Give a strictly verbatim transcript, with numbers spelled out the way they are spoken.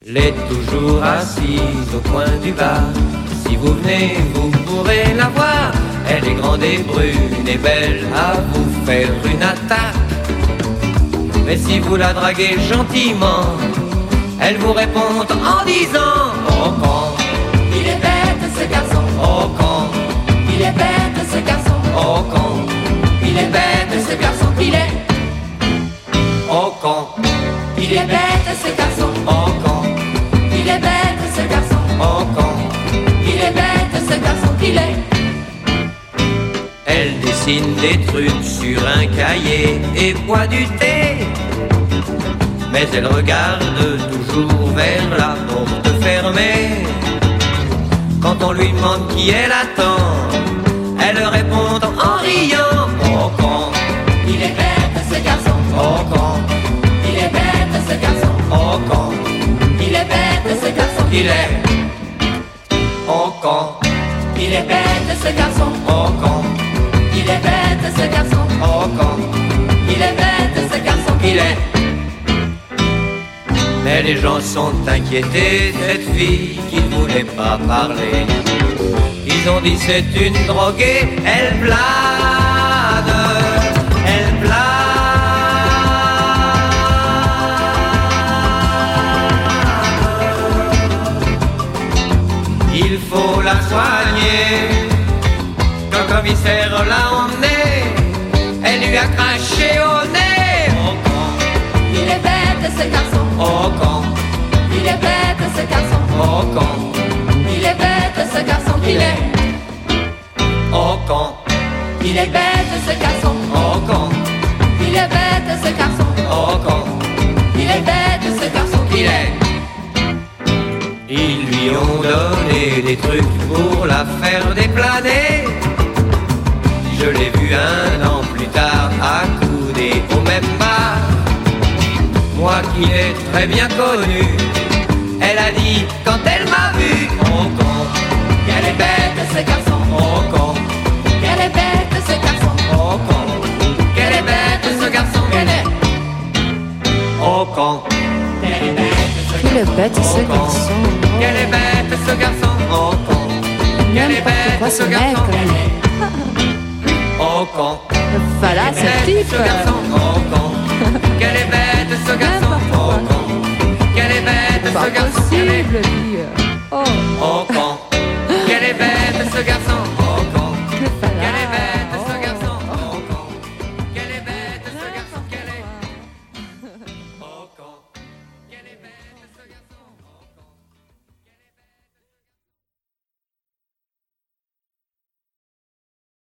Elle est toujours assise au coin du bar. Si vous venez, vous pourrez la voir. Elle est grande et brune et belle à vous faire une attaque. Mais si vous la draguez gentiment, elle vous répond en disant: oh con, il est bête ce garçon. oh con, Il est bête ce garçon. oh con, Il est bête ce garçon. Il est. oh con, Il est bête ce garçon. oh con, Il est bête ce garçon. oh con. Il est bête ce garçon. Il est. Elle dessine des trucs sur un cahier et boit du thé. Mais elle regarde toujours vers la porte fermée. Quand on lui demande qui elle attend, elle répond en riant: oh con, Il est bête ce garçon. oh con, Il est bête ce garçon. oh con, Il est bête ce garçon. il est, oh con, Il est bête ce garçon. oh con, Il est bête ce garçon. oh con, Il est bête ce garçon. il est. Mais les gens sont inquiétés, cette fille qui ne voulait pas parler. Ils ont dit c'est une droguée, elle plane, elle plane. Il faut la soigner, qu'un commissaire l'a emmenée, elle lui a craché au nez. Oh con, Il est bête ce garçon. oh con, Il est bête ce garçon. oh con, Il est bête ce garçon. Il est. oh con, Il est bête ce garçon. oh con, Il est bête ce garçon. oh con, Il est bête ce garçon. il est. Ils lui ont donné des trucs pour la faire déplaner. Je l'ai vu un an plus tard accoudé au même bar. Moi qui l'ai très bien connu, elle a dit quand elle m'a vu: oh con, Qu'elle est bête ce garçon. oh con, Qu'elle est bête ce garçon. oh con, qu'elle est bête ce garçon. Qu'elle est. Oh con, Qu'elle est bête ce Il est bête ce oh con, garçon. qu'elle est bête ce garçon. Oh con, qu'elle est N'importe quoi bête ce ce mec. garçon. Oh con, Voilà ce bête type. ce garçon. Oh con, qu'elle est bête ce garçon. Oh con, qu'elle est bête Pas ce garçon. possible, lui. Oh. Oh con, qu'elle est bête